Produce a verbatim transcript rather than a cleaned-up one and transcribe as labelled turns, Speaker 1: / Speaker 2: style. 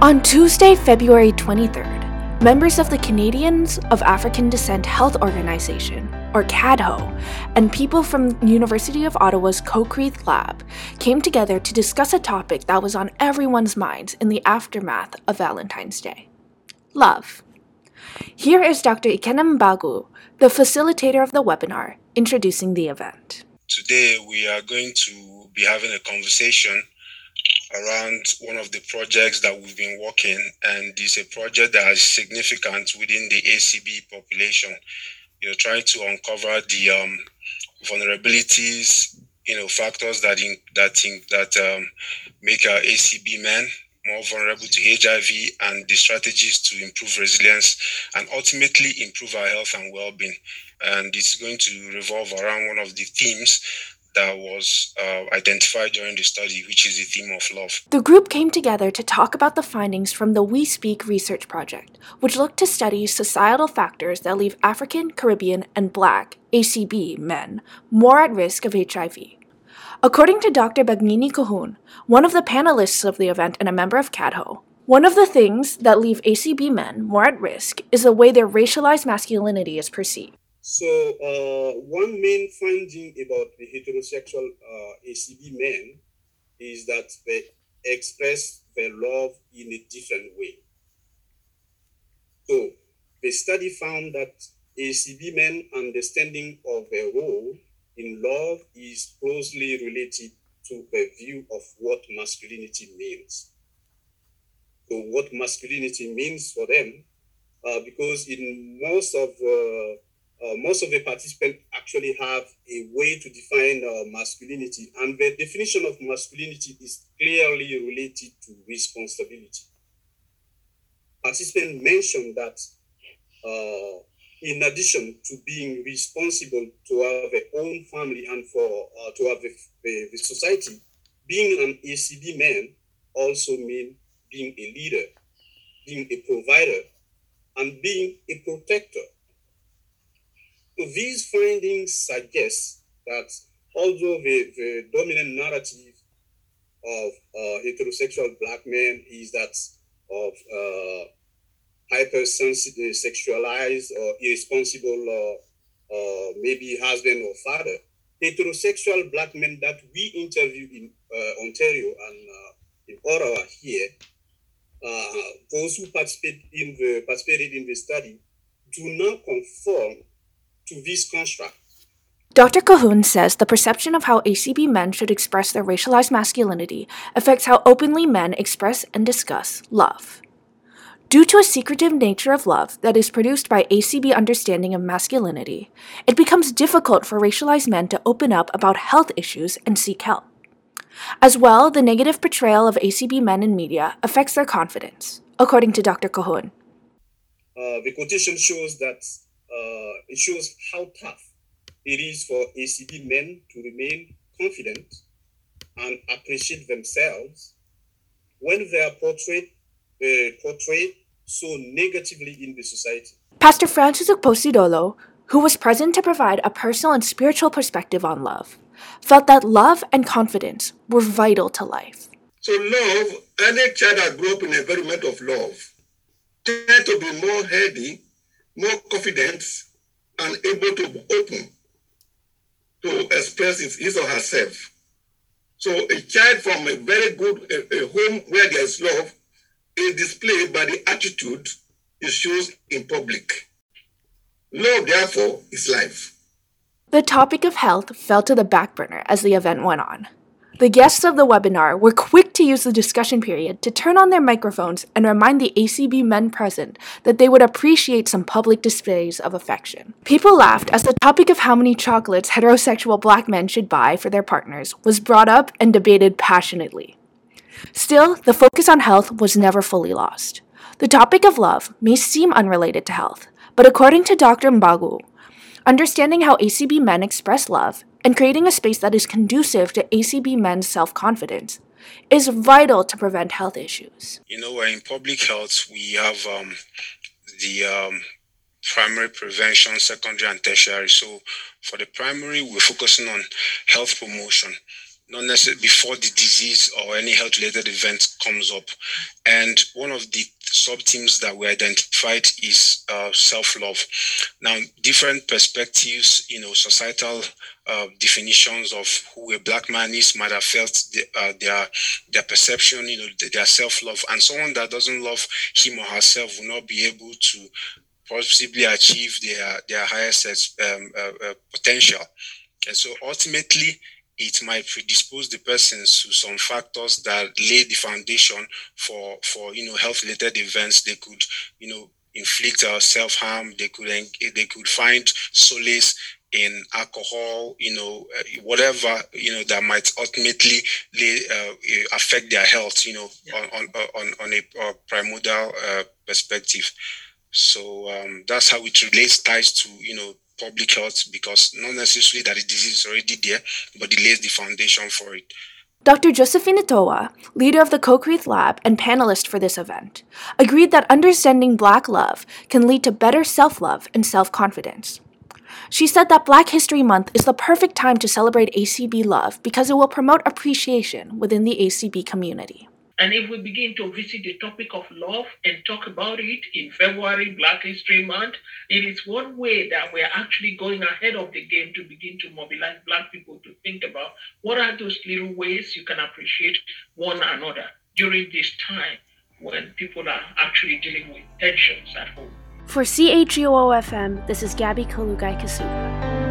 Speaker 1: On Tuesday, February twenty-third, members of the Canadians of African Descent Health Organization, or C A D H O, and people from University of Ottawa's CoCREATH Lab came together to discuss a topic that was on everyone's minds in the aftermath of Valentine's Day: love. Here is Doctor Ikenem Bagu, the facilitator of the webinar, introducing the event.
Speaker 2: Today, we are going to be having a conversation around one of the projects that we've been working, and it's a project that is significant within the A C B population. You're trying to uncover the um, vulnerabilities, you know, factors that in, that in, that um, make our A C B men more vulnerable to H I V, and the strategies to improve resilience and ultimately improve our health and well-being. And it's going to revolve around one of the themes that was uh, identified during the study, which is the theme of love.
Speaker 1: The group came together to talk about the findings from the We Speak research project, which looked to study societal factors that leave African, Caribbean, and Black A C B men more at risk of H I V. According to Doctor Bagnini Kahun, one of the panelists of the event and a member of C A D H O, one of the things that leave A C B men more at risk is the way their racialized masculinity is perceived.
Speaker 3: So uh, one main finding about the heterosexual uh, A C B men is that they express their love in a different way. So the study found that A C B men understanding of their role in love is closely related to their view of what masculinity means. So what masculinity means for them, uh, because in most of uh, Uh, most of the participants actually have a way to define uh, masculinity, and the definition of masculinity is clearly related to responsibility. Participants mentioned that uh, in addition to being responsible to have their own family and for uh, to have the, the, the society, being an A C B man also means being a leader, being a provider, and being a protector. So these findings suggest that although the, the dominant narrative of uh, heterosexual Black men is that of uh, hypersensitive, sexualized, or irresponsible, uh, uh, maybe husband or father, heterosexual Black men that we interviewed in uh, Ontario and uh, in Ottawa here, uh, those who participate in the, participated in the study do not conform to this construct.
Speaker 1: Doctor Kahun says the perception of how A C B men should express their racialized masculinity affects how openly men express and discuss love. Due to a secretive nature of love that is produced by A C B understanding of masculinity, it becomes difficult for racialized men to open up about health issues and seek help. As well, the negative portrayal of A C B men in media affects their confidence, according to Doctor Kahun.
Speaker 3: Uh, the quotation shows that Uh, it shows how tough it is for A C B men to remain confident and appreciate themselves when they are portrayed, uh, portrayed so negatively in the society.
Speaker 1: Pastor Francis Okposidolo, who was present to provide a personal and spiritual perspective on love, felt that love and confidence were vital to life.
Speaker 4: So love, any child that grew up in an environment of love tend to be more healthy, more confident, and able to open to express his or herself. So a child from a very good a, a home where there is love is displayed by the attitude it shows in public. Love, therefore, is life.
Speaker 1: The topic of health fell to the back burner as the event went on. The guests of the webinar were quick to use the discussion period to turn on their microphones and remind the A C B men present that they would appreciate some public displays of affection. People laughed as the topic of how many chocolates heterosexual Black men should buy for their partners was brought up and debated passionately. Still, the focus on health was never fully lost. The topic of love may seem unrelated to health, but according to Doctor Mbagu, understanding how A C B men express love and creating a space that is conducive to A C B men's self-confidence is vital to prevent health issues.
Speaker 2: You know, in public health, we have um, the um, primary prevention, secondary and tertiary. So for the primary, we're focusing on health promotion. not necessarily before the disease or any health-related event comes up. And one of the sub-themes that we identified is uh, self-love. Now, different perspectives, you know, societal uh, definitions of who a Black man is might have felt the, uh, their their perception, you know, their self-love. And someone that doesn't love him or herself will not be able to possibly achieve their, their highest um, uh, uh, potential. And so ultimately, it might predispose the persons to some factors that lay the foundation for, for you know, health-related events. They could, you know, inflict uh, self-harm. They could they could find solace in alcohol, you know, uh, whatever, you know, that might ultimately lay, uh, affect their health, you know, yeah. on, on on on a uh, primordial uh, perspective. So um, that's how it relates, ties to, you know, public health, because not necessarily that the disease is already there, but it lays the foundation for it.
Speaker 1: Doctor Josephine Toa, leader of the CoCreate Lab and panelist for this event, agreed that understanding Black love can lead to better self-love and self-confidence. She said that Black History Month is the perfect time to celebrate A C B love because it will promote appreciation within the A C B community.
Speaker 5: And if we begin to visit the topic of love and talk about it in February, Black History Month, it is one way that we're actually going ahead of the game to begin to mobilize Black people to think about what are those little ways you can appreciate one another during this time when people are actually dealing with tensions at home.
Speaker 1: For C H U O F M, this is Gabby Kolugai Kasuga.